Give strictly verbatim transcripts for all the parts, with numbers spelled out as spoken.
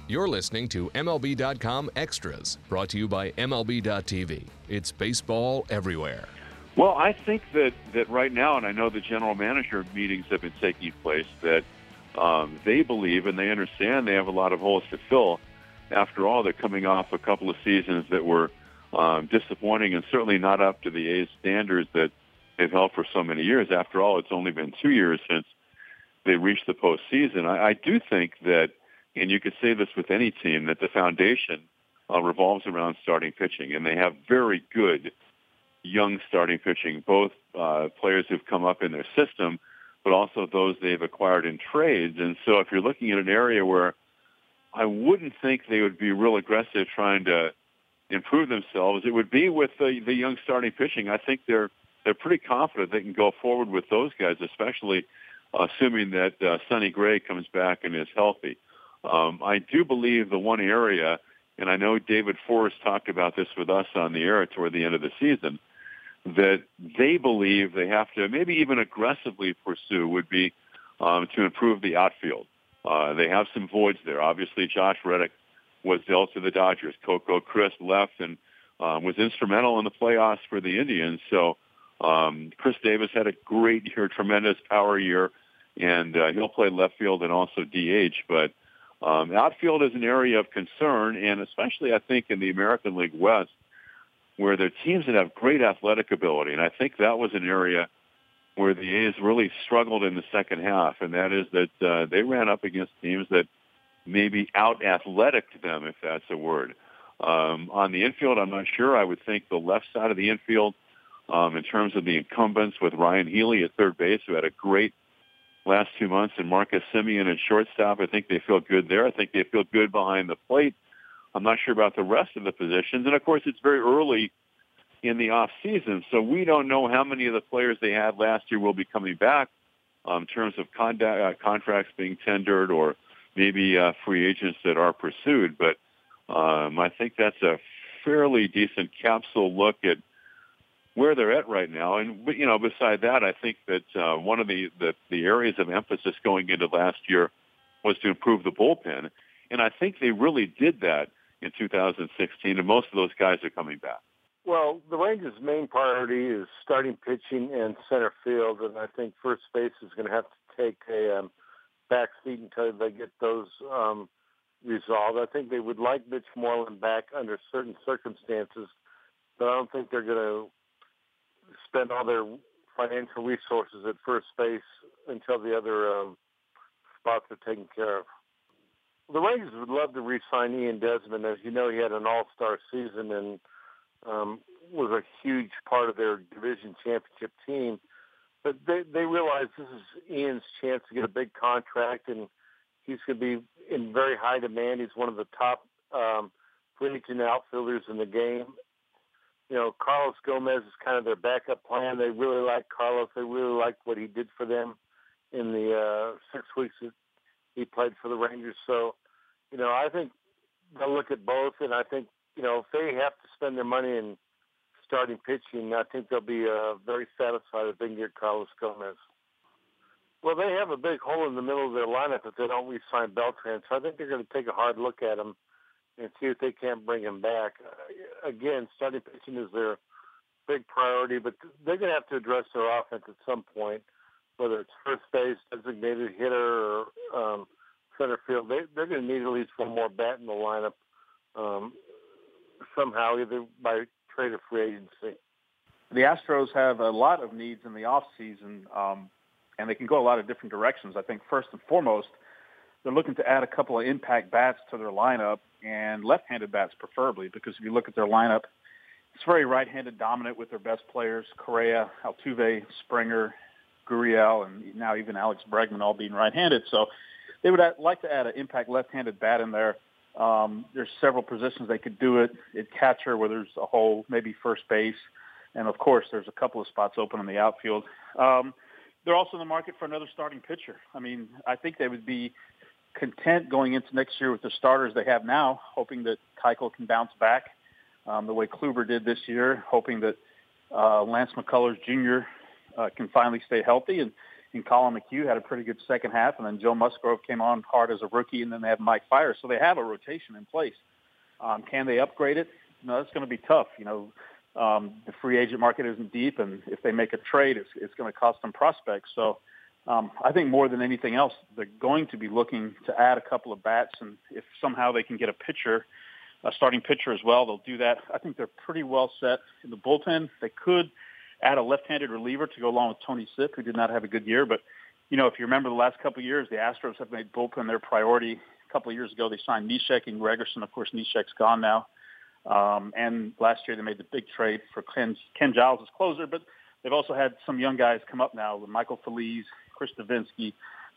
You're listening to M L B dot com Extras, brought to you by M L B dot T V. It's baseball everywhere. Well, I think that, that right now, and I know the general manager meetings have been taking place, that um, they believe and they understand they have a lot of holes to fill. After all, they're coming off a couple of seasons that were um, disappointing and certainly not up to the A's standards that they've held for so many years. After all, it's only been two years since they reached the postseason. I, I do think that, and you could say this with any team, that the foundation uh, revolves around starting pitching, and they have very good young starting pitching, both uh, players who've come up in their system, but also those they've acquired in trades. And so if you're looking at an area where I wouldn't think they would be real aggressive trying to improve themselves, it would be with the, the young starting pitching. I think they're they're pretty confident they can go forward with those guys, especially uh, assuming that uh, Sonny Gray comes back and is healthy. Um, I do believe the one area, and I know David Forrest talked about this with us on the air toward the end of the season, that they believe they have to maybe even aggressively pursue would be um, to improve the outfield. Uh, they have some voids there. Obviously, Josh Reddick was dealt to the Dodgers. Coco Chris left and um, was instrumental in the playoffs for the Indians. So um, Chris Davis had a great year, tremendous power year, and uh, he'll play left field and also D H. But um, outfield is an area of concern, and especially, I think, in the American League West, where there are teams that have great athletic ability. And I think that was an area where the A's really struggled in the second half, and that is that uh, they ran up against teams that maybe out-athletic them, if that's a word. Um, on the infield, I'm not sure. I would think the left side of the infield, um, in terms of the incumbents with Ryan Healy at third base, who had a great last two months, and Marcus Semien at shortstop, I think they feel good there. I think they feel good behind the plate. I'm not sure about the rest of the positions. And, of course, it's very early in the off season, so we don't know how many of the players they had last year will be coming back um, in terms of con- uh, contracts being tendered or maybe uh, free agents that are pursued. But um, I think that's a fairly decent capsule look at where they're at right now. And, you know, beside that, I think that uh, one of the, the, the areas of emphasis going into last year was to improve the bullpen. And I think they really did that in two thousand sixteen, and most of those guys are coming back. Well, the Rangers' main priority is starting pitching and center field, and I think first base is going to have to take a um, back seat until they get those um, resolved. I think they would like Mitch Moreland back under certain circumstances, but I don't think they're going to spend all their financial resources at first base until the other um, spots are taken care of. The Rangers would love to re-sign Ian Desmond. As you know, he had an all-star season and um, was a huge part of their division championship team. But they, they realize this is Ian's chance to get a big contract, and he's going to be in very high demand. He's one of the top um, free agent outfielders in the game. You know, Carlos Gomez is kind of their backup plan. They really like Carlos. They really like what he did for them in the uh, six weeks that he played for the Rangers. So, you know, I think they'll look at both, and I think, you know, if they have to spend their money in starting pitching, I think they'll be uh, very satisfied if they can get Carlos Gomez. Well, they have a big hole in the middle of their lineup if they don't re-sign Beltran, so I think they're going to take a hard look at him and see if they can't bring him back. Uh, again, starting pitching is their big priority, but they're going to have to address their offense at some point, whether it's first base, designated hitter, or um, center field. They, they're going to need at least one more bat in the lineup um, somehow, either by trade or free agency. The Astros have a lot of needs in the offseason, um, and they can go a lot of different directions. I think first and foremost, they're looking to add a couple of impact bats to their lineup, and left-handed bats preferably, because if you look at their lineup, it's very right-handed dominant with their best players, Correa, Altuve, Springer, Gurriel, and now even Alex Bregman all being right-handed. So they would like to add an impact left-handed bat in there. Um, there's several positions they could do it. At catcher, where there's a hole, maybe first base. And, of course, there's a couple of spots open in the outfield. Um, they're also in the market for another starting pitcher. I mean, I think they would be content going into next year with the starters they have now, hoping that Keuchel can bounce back um, the way Kluber did this year, hoping that uh, Lance McCullers Junior Uh, can finally stay healthy, and, and Colin McHugh had a pretty good second half, and then Joe Musgrove came on hard as a rookie, and then they have Mike Fires. So they have a rotation in place. Um, can they upgrade it? No, it's going to be tough. You know, um, the free agent market isn't deep, and if they make a trade, it's, it's going to cost them prospects. So um, I think more than anything else, they're going to be looking to add a couple of bats, and if somehow they can get a pitcher, a starting pitcher as well, they'll do that. I think they're pretty well set in the bullpen. They could add a left-handed reliever to go along with Tony Sick, who did not have a good year. But, you know, if you remember the last couple of years, the Astros have made bullpen their priority. A couple of years ago, they signed Neshek and Gregerson. Of course, Neshek's gone now. Um, and last year they made the big trade for Ken, Ken Giles as closer. But they've also had some young guys come up now, with Michael Feliz, Chris Davinsky,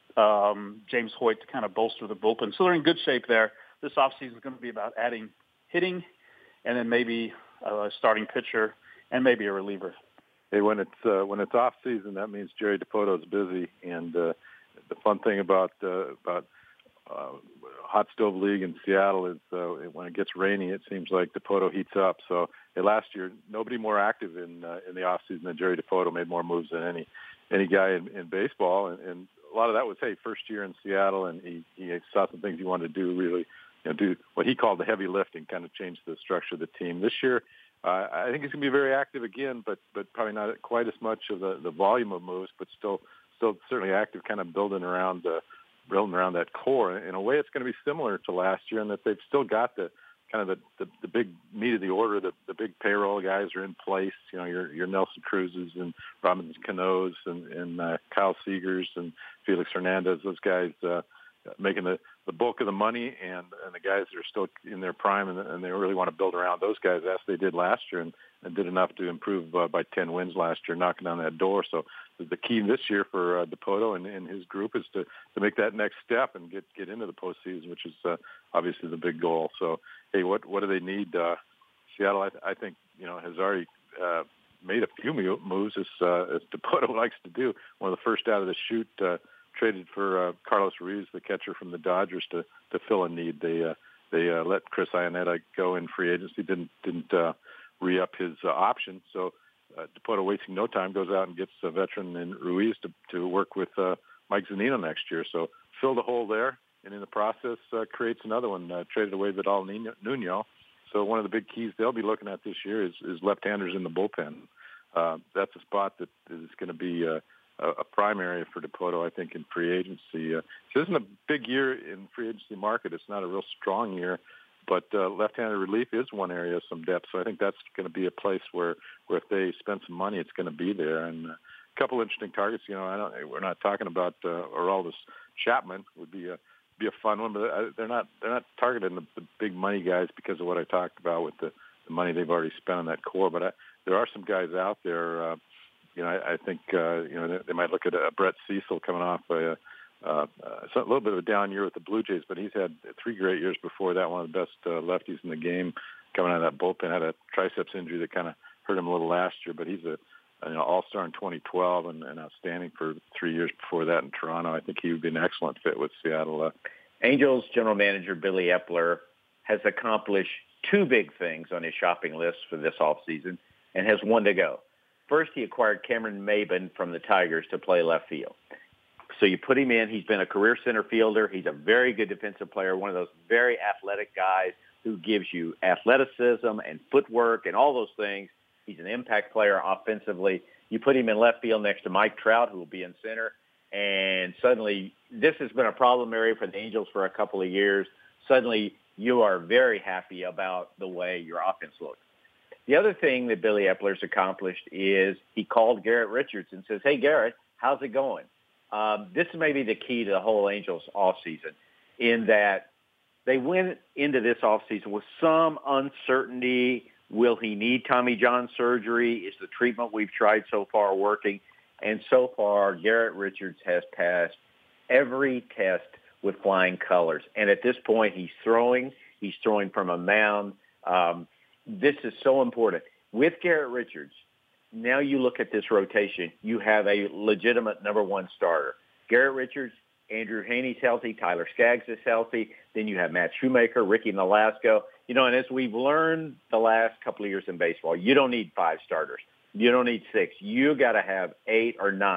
um, James Hoyt, to kind of bolster the bullpen. So they're in good shape there. This offseason is going to be about adding hitting and then maybe a starting pitcher and maybe a reliever. Hey, when it's uh, when it's off season, that means Jerry Dipoto's busy. And uh, the fun thing about uh, about uh, hot stove league in Seattle is uh, when it gets rainy, it seems like Dipoto heats up. So hey, last year, nobody more active in uh, in the off season than Jerry Dipoto. Made more moves than any any guy in, in baseball, and, and a lot of that was hey, first year in Seattle, and he he saw some things he wanted to do really, you know, do what he called the heavy lifting, kind of change the structure of the team. This year, Uh, I think he's going to be very active again, but but probably not quite as much of the, the volume of moves, but still still certainly active, kind of building around uh, building around that core. In a way, it's going to be similar to last year in that they've still got the kind of the, the, the big meat of the order. The, the big payroll guys are in place. You know, your your Nelson Cruzes and Robinson Canoes and, and uh, Kyle Seegers and Felix Hernandez. Those guys uh, making the, the bulk of the money, and, and the guys that are still in their prime, and, and they really want to build around those guys as they did last year, and, and did enough to improve uh, by ten wins last year, knocking on that door. So the key this year for uh, Dipoto and, and his group is to, to make that next step and get, get into the postseason, which is uh, obviously the big goal. So, hey, what what do they need? Uh, Seattle, I, I think, you know, has already uh, made a few moves, as, uh, as Dipoto likes to do. One of the first out of the chute, uh, traded for uh, Carlos Ruiz, the catcher from the Dodgers, to, to fill a need. They uh, they uh, let Chris Iannetta go in free agency, didn't didn't uh, re-up his uh, option. So uh, Dipoto, wasting no time, goes out and gets a veteran in Ruiz to, to work with uh, Mike Zunino next year. So fill the hole there, and in the process uh, creates another one. Uh, traded away Vidal Nuno. So one of the big keys they'll be looking at this year is, is left-handers in the bullpen. Uh, that's a spot that is going to be uh, a prime area for Dipoto, I think, in free agency. Uh, so this isn't a big year in free agency market. It's not a real strong year, but uh, left-handed relief is one area of some depth. So I think that's going to be a place where, where if they spend some money, it's going to be there. And uh, a couple interesting targets. You know, I don't, we're not talking about uh, Aroldis Chapman would be a be a fun one, but they're not they're not targeting the, the big money guys because of what I talked about with the, the money they've already spent on that core. But I, there are some guys out there. Uh, You know, I, I think, uh, you know, they, they might look at uh, Brett Cecil coming off a, uh, a little bit of a down year with the Blue Jays, but he's had three great years before that, one of the best uh, lefties in the game coming out of that bullpen. Had a triceps injury that kind of hurt him a little last year, but he's a you know, all-star in twenty twelve and, and outstanding for three years before that in Toronto. I think he would be an excellent fit with Seattle. Uh, Angels general manager Billy Epler has accomplished two big things on his shopping list for this offseason and has one to go. First, he acquired Cameron Maybin from the Tigers to play left field. So you put him in. He's been a career center fielder. He's a very good defensive player, one of those very athletic guys who gives you athleticism and footwork and all those things. He's an impact player offensively. You put him in left field next to Mike Trout, who will be in center, and suddenly this has been a problem area for the Angels for a couple of years. Suddenly you are very happy about the way your offense looks. The other thing that Billy Epler's accomplished is he called Garrett Richards and says, hey, Garrett, how's it going? Um, this may be the key to the whole Angels offseason in that they went into this offseason with some uncertainty. Will he need Tommy John surgery? Is the treatment we've tried so far working? And so far, Garrett Richards has passed every test with flying colors. And at this point, he's throwing. He's throwing from a mound. Um, This is so important. With Garrett Richards, now you look at this rotation, you have a legitimate number one starter. Garrett Richards, Andrew Haney's healthy, Tyler Skaggs is healthy. Then you have Matt Shoemaker, Ricky Nolasco. You know, and as we've learned the last couple of years in baseball, you don't need five starters. You don't need six. You got to have eight or nine.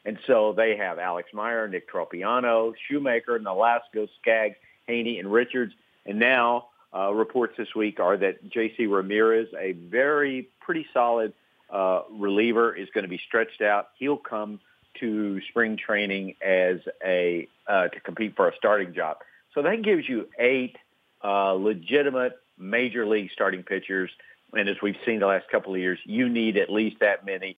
And so they have Alex Meyer, Nick Tropiano, Shoemaker, Nolasco, Skaggs, Haney, and Richards. And now uh, reports this week are that J C Ramirez, a very pretty solid uh, reliever, is going to be stretched out. He'll come to spring training as a uh, to compete for a starting job. So that gives you eight uh, legitimate major league starting pitchers. And as we've seen the last couple of years, you need at least that many